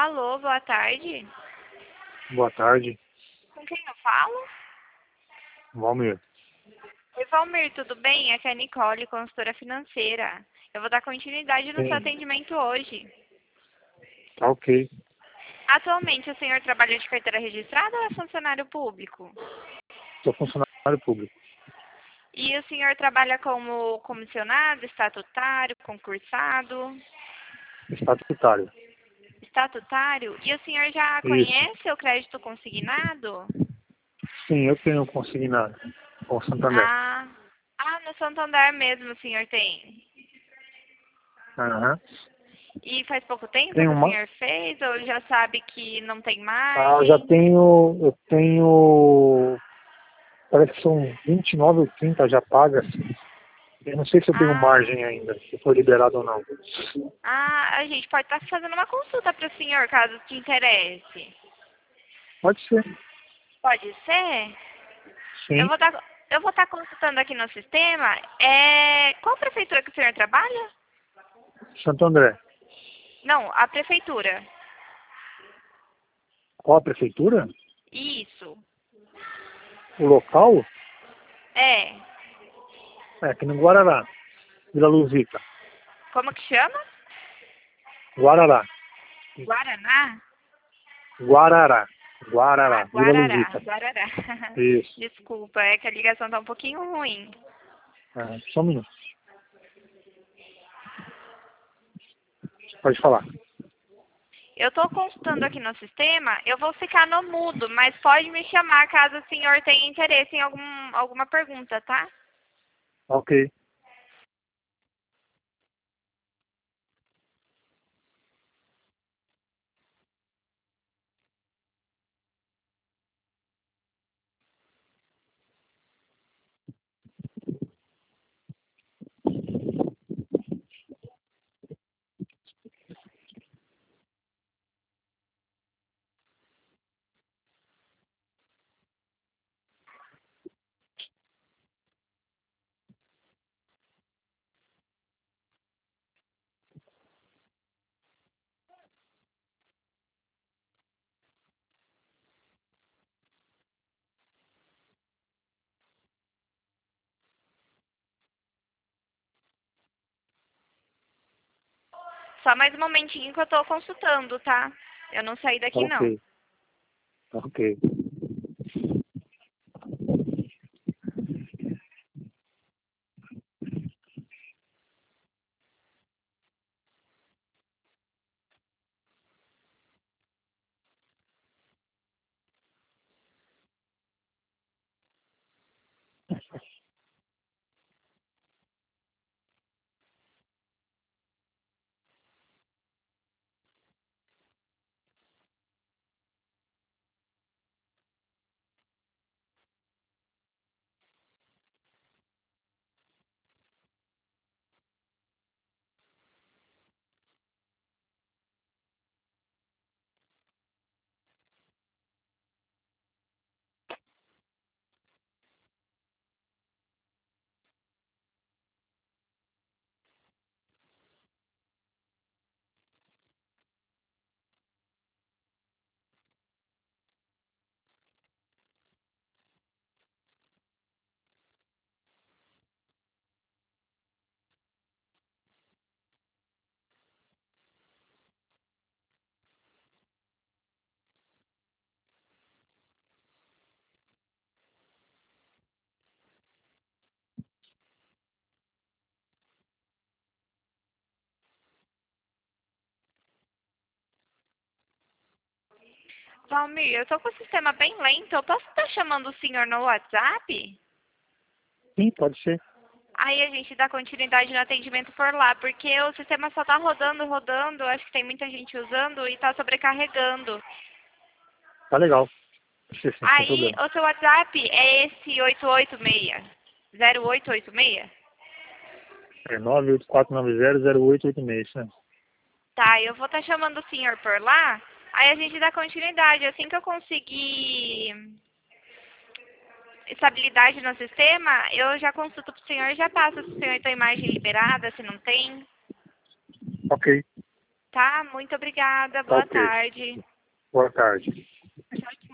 Alô, boa tarde. Boa tarde, Com quem eu falo? Valmir. Oi, Valmir, tudo bem? Aqui é a Nicole, consultora financeira. Eu vou dar continuidade no seu Sim, atendimento hoje. tá ok. Atualmente, o senhor trabalha de carteira registrada ou é funcionário público? Sou funcionário público, E o senhor trabalha como comissionado, estatutário, concursado, estatutário. estatutário? E o senhor já Isso. conhece o crédito consignado? Sim, eu tenho consignado com Santander. Ah, no Santander mesmo o senhor tem. Aham. E faz pouco tempo Tenho que o uma. senhor fez ou já sabe que não tem Ah, eu já margem? tenho. Eu tenho. Parece que são 29 ou 30 já pagas. Eu não sei se eu tenho Ah, margem ainda, se foi liberado ou não. a gente pode estar fazendo uma consulta para o senhor, caso te interesse. Pode ser. Pode ser? Eu Sim. vou estar, eu vou estar consultando aqui no sistema. Qual prefeitura que o senhor trabalha? Santo André. Não, a prefeitura. Qual a prefeitura? Isso. O local? É. É aqui no Guarará. Vila Luzita. Como que chama? Guarará. Guaraná? Guarará. Ah, Guarará. Vila Guarará. Luzita. Guarará. Isso. Desculpa, é que a ligação tá um pouquinho ruim. Só um minuto. Pode falar. Eu estou consultando aqui no sistema, eu vou ficar no mudo, mas pode me chamar caso o senhor tenha interesse em alguma pergunta, tá? Ok. Só mais um momentinho que eu estou consultando, tá? Eu não saí daqui Ok. não. Ok. Valmir, eu tô com o sistema bem lento. Eu posso estar chamando o senhor no WhatsApp? Sim, pode ser. Aí a gente dá continuidade no atendimento por lá, porque o sistema só tá rodando, rodando. Acho que tem muita gente usando e tá sobrecarregando. Tá legal. Pode ser sim, sem Aí, problema. o seu WhatsApp é esse 0886? É 984900886, né? Tá, eu vou estar chamando o senhor por lá, aí a gente dá continuidade. Assim que eu conseguir estabilidade no sistema, eu já consulto pro senhor e já passo se o senhor tem margem liberada, se não tem. Ok. tá? Muito obrigada. Boa Ok. tarde. Boa tarde. Tchau, tchau.